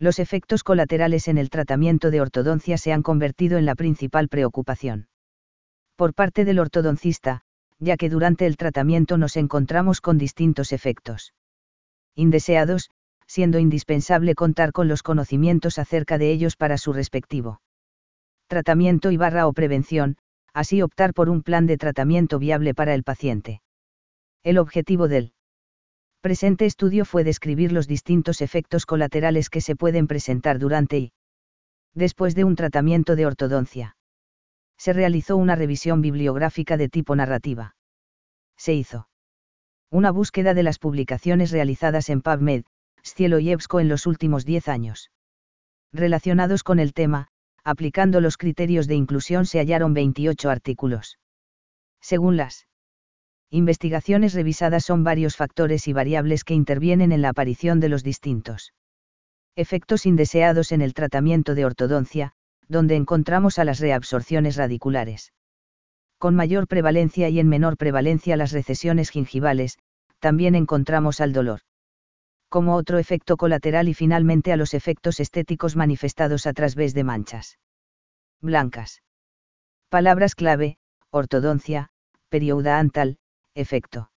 Los efectos colaterales en el tratamiento de ortodoncia se han convertido en la principal preocupación. Por parte del ortodoncista, ya que durante el tratamiento nos encontramos con distintos efectos indeseados, siendo indispensable contar con los conocimientos acerca de ellos para su respectivo tratamiento o prevención, así optar por un plan de tratamiento viable para el paciente. El objetivo del presente estudio fue describir los distintos efectos colaterales que se pueden presentar durante y después de un tratamiento de ortodoncia. Se realizó una revisión bibliográfica de tipo narrativa. Se hizo una búsqueda de las publicaciones realizadas en PubMed, Scielo y EBSCO en los últimos 10 años. Relacionados con el tema, aplicando los criterios de inclusión se hallaron 28 artículos. Según las investigaciones revisadas son varios factores y variables que intervienen en la aparición de los distintos efectos indeseados en el tratamiento de ortodoncia, donde encontramos a las reabsorciones radiculares con mayor prevalencia y en menor prevalencia las recesiones gingivales, también encontramos al dolor como otro efecto colateral y finalmente a los efectos estéticos manifestados a través de manchas blancas. Palabras clave: ortodoncia, periodontal, efecto